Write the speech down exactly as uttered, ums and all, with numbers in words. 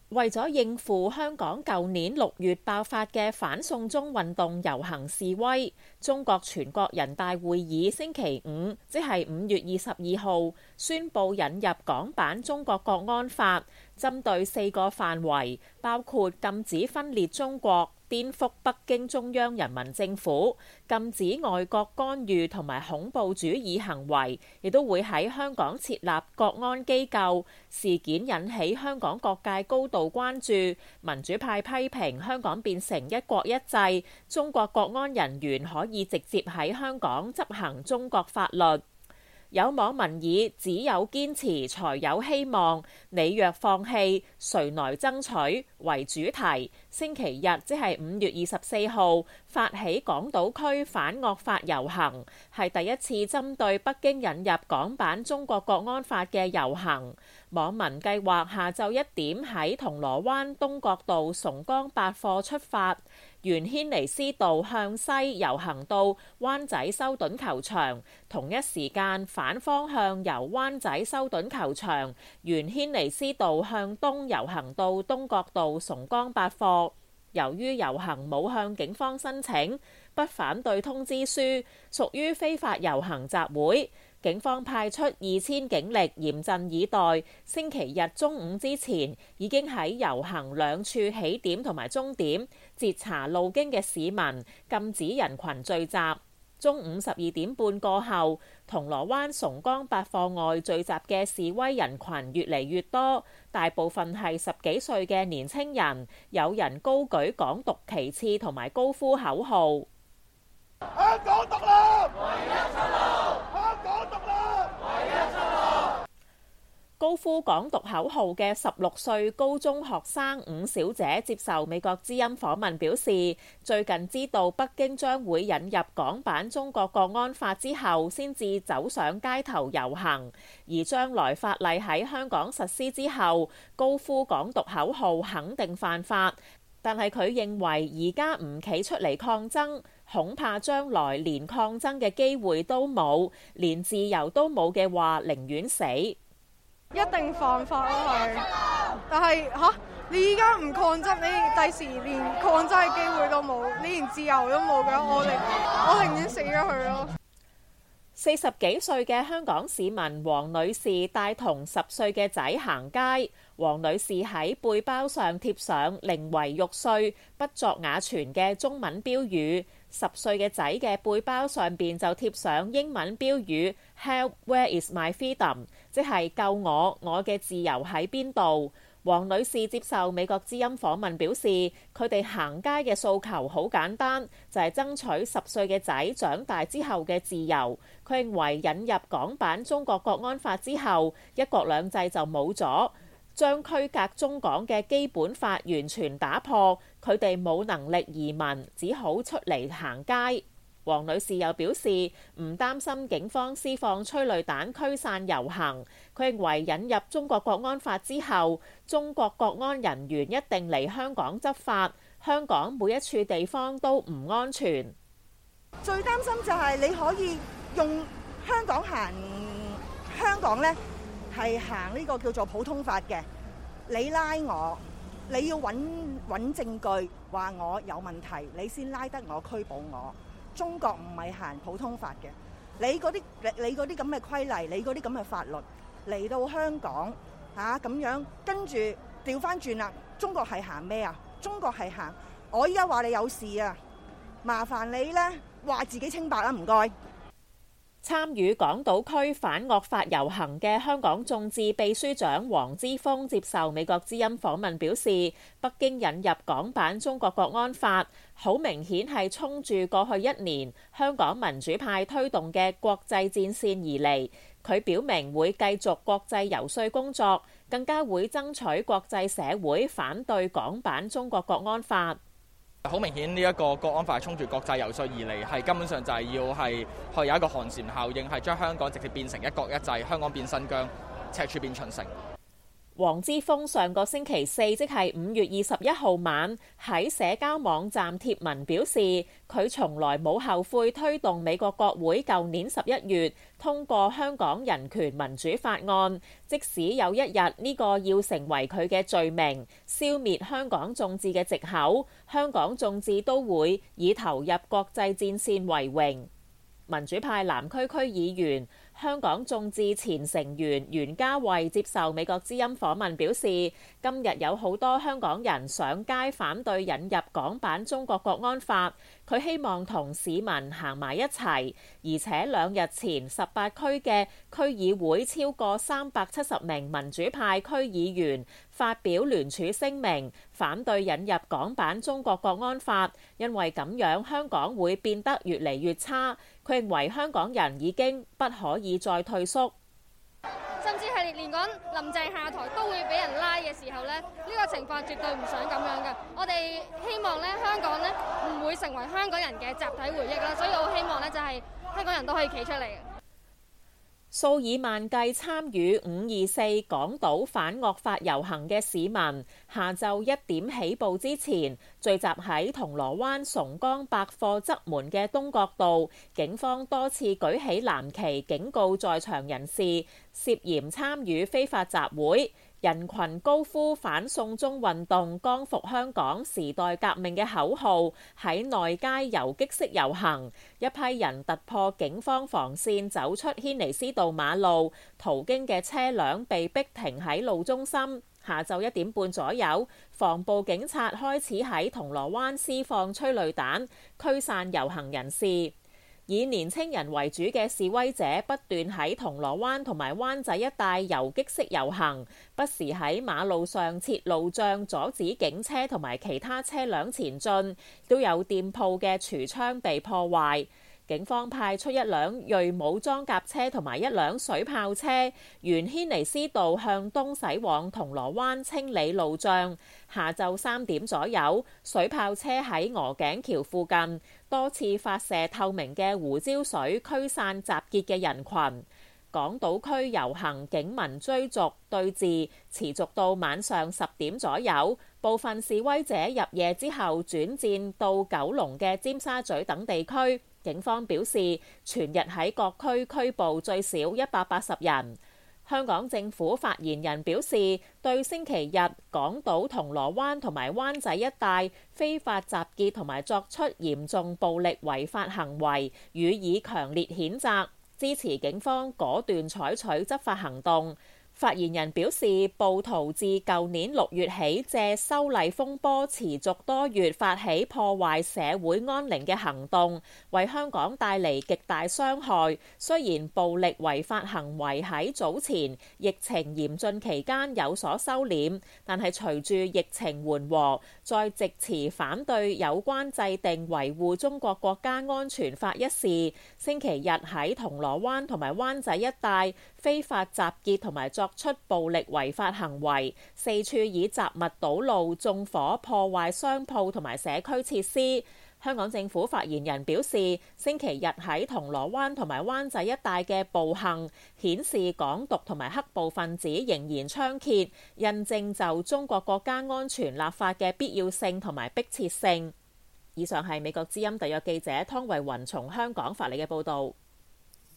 為咗應付香港舊年六月爆發嘅反送中運動遊行示威，中國全國人大會議星期五，即係五月二十二號，宣布引入港版中國國安法，針對四個範圍，包括禁止分裂中國、顛覆北京中央人民政府、禁止外國干預同埋恐怖主義行為，亦都會喺香港設立國安機構。事件引起香港各界高度關注，民主派批評香港變成一國一制，中國國安人員可以直接喺香港執行中國法律。有網民以只有堅持才有希望，你若放棄，誰來爭取為主題，星期日即係五月二十四號發起港島區反惡法遊行，係第一次針對北京引入港版中國國安法嘅遊行。網民計劃下晝一點喺銅鑼灣東角道崇光百貨出發，沿軒尼詩道向西遊行到灣仔修頓球場，同一時間反方向由灣仔修頓球場沿軒尼詩道向東遊行到東角道崇光百貨。由於遊行冇向警方申請不反對通知書，屬於非法遊行集會，警方派出二千警力嚴陣以待。星期日中午之前已經喺遊行兩處起點同埋終點截查路經嘅市民，禁止人群聚集。中午十二點半過後，銅鑼灣崇光百貨外聚集嘅示威人群越嚟越多，大部分係十幾歲嘅年青人，有人高舉港獨旗幟同埋高呼口號。 香港獨立，唯一出路；香港獨立，唯一出路。 高呼港獨口號嘅十六歲高中學生伍小姐接受美國之音訪問表示，最近知道北京將會引入港版中國國安法之後，先至走上街頭遊行。而將來法例喺香港實施之後，高呼港獨口號肯定犯法。但係佢認為而家唔企出嚟抗爭，恐怕將來連抗爭嘅機會都冇，連自由都冇嘅話，寧願死。 一定犯法咯，係。但係嚇，你依家唔抗爭，你第時連抗爭嘅機會都冇，你連自由都冇嘅，我寧我寧願死咗佢咯。 四十幾歲嘅香港市民黃女士帶同十歲嘅仔行街，黃女士喺背包上貼上寧為玉碎，不作瓦全嘅中文標語。十歲嘅仔嘅背包上邊就貼上英文標語 Help, where is my freedom？ 即係救我，我嘅自由喺邊度？黃女士接受美國之音訪問表示，佢哋行街嘅訴求好簡單，就係爭取十歲嘅仔長大之後嘅自由。佢認為引入港版中國國安法之後，一國兩制就冇咗，將區隔中港嘅基本法完全打破，佢哋冇能力移民，只好出嚟行街。黃女士又表示唔擔心警方施放催淚彈驅散遊行，佢認為引入中國國安法之後，中國國安人員一定嚟香港執法，香港每一處地方都唔安全。 最擔心就係你可以用香港行，香港呢係行呢個叫做普通法嘅，你拉我，你要揾揾證據話我有問題，你先拉得我拘捕我。中國唔係行普通法嘅，你嗰啲你嗰啲咁嘅規例，你嗰啲咁嘅法律嚟到香港嚇咁樣，跟住調翻轉啦。中國係行咩啊？中國係行，我依家話你有事啊，麻煩你呢話自己清白啦，唔該。 參與港島區反惡法遊行嘅香港眾志秘書長黃之鋒接受美國之音訪問表示，北京引入港版中國國安法，好明顯係衝住過去一年香港民主派推動嘅國際戰線而嚟。佢表明會繼續國際遊說工作，更加會爭取國際社會反對港版中國國安法。 好明顯呢一個國安法衝住國際遊說而嚟，係根本上就係要係去有一個寒蟬效應，係將香港直接變成一國一制，香港變新疆，赤柱變秦城。 黃之鋒上個星期四，即係五月二十一號晚，喺社交網站貼文表示，佢從來冇後悔推動美國國會舊年十一月通過香港人權民主法案，即使有一日呢個要成為佢嘅罪名，消滅香港眾志嘅藉口，香港眾志都會以投入國際戰線為榮。民主派南區區議員、香港眾志前成員袁嘉蔚接受美國之音訪問表示，今日有好多香港人上街反對引入港版中國國安法，佢希望同市民行埋一齊，而且兩日前十八區嘅區議會超過三百七十名民主派區議員發表聯署聲明，反對引入港版中國國安法，因為咁樣香港會變得越嚟越差。佢認為香港人已經不可以再退縮， 甚至係連講林鄭下台都會俾人拉嘅時候咧，呢個情況絕對唔想咁樣嘅。我哋希望咧香港咧唔會成為香港人嘅集體回憶啦，所以我希望咧就係香港人都可以企出嚟。 數以萬計參與五二四港島反惡法遊行嘅市民，下晝一點起步之前，聚集喺銅鑼灣崇光百貨側門嘅東角道，警方多次舉起藍旗警告在場人士涉嫌參與非法集會。人群高呼反送中運動、光復香港、時代革命嘅口號，喺內街游擊式遊行。一批人突破警方防線，走出軒尼詩道馬路，途經嘅車輛被逼停喺路中心。下晝一點半左右，防暴警察開始喺銅鑼灣施放催淚彈，驅散遊行人士。以年青人為主嘅示威者不斷喺銅鑼灣同埋灣仔一帶游擊式遊行，不時喺馬路上設路障阻止警車同埋其他車輛前進，都有店鋪嘅櫥窗被破壞。警方派出一輛銳武裝甲車同埋一輛水炮車，沿軒尼詩道向東駛往銅鑼灣清理路障。下晝三點左右，水炮車喺鵝頸橋附近多次發射透明嘅胡椒水驅散集結嘅人群。港島區遊行警民追逐對峙持續到晚上十點左右，部分示威者入夜之後轉戰到九龍嘅尖沙咀等地區。警方表示，全日喺各區拘捕最少一百八十人。香港政府發言人表示，對星期日港島銅鑼灣同埋灣仔一帶非法集結同埋作出嚴重暴力違法行為，予以強烈譴責，支持警方果斷採取執法行動。發言人表示，暴徒自舊年六月起借修例風波持續多月發起破壞社會安寧嘅行動，為香港帶嚟極大傷害。雖然暴力違法行為喺早前疫情嚴峻期間有所收斂，但係隨住疫情緩和，再藉詞反對有關制定維護中國國家安全法一事，星期日喺銅鑼灣同埋灣仔一帶非法集結同埋作出暴力違法行為，四處以雜物堵路、縱火、破壞商鋪同埋社區設施。香港政府發言人表示，星期日喺銅鑼灣同埋灣仔一帶嘅暴行，顯示港獨同埋黑暴分子仍然猖獗，印證就中國國家安全立法嘅必要性同埋迫切性。以上係美國之音特約記者湯慧雲從香港發嚟嘅報導。